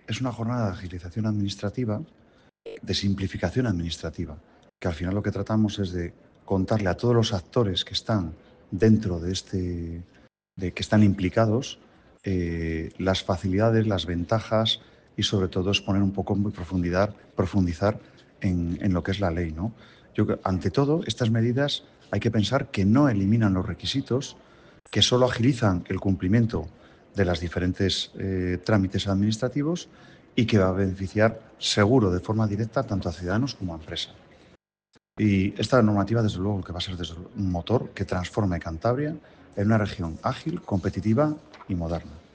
es una jornada de agilización administrativa, de simplificación administrativa, que al final lo que tratamos es de contarle a todos los actores que están dentro de que están implicados, las facilidades, las ventajas y sobre todo es poner un poco en profundizar en lo que es la ley, ¿no? Ante todo, estas medidas hay que pensar que no eliminan los requisitos, que solo agilizan el cumplimiento de los diferentes trámites administrativos y que va a beneficiar seguro de forma directa tanto a ciudadanos como a empresas. Y esta normativa, desde luego, que va a ser un motor que transforme Cantabria en una región ágil, competitiva y moderna.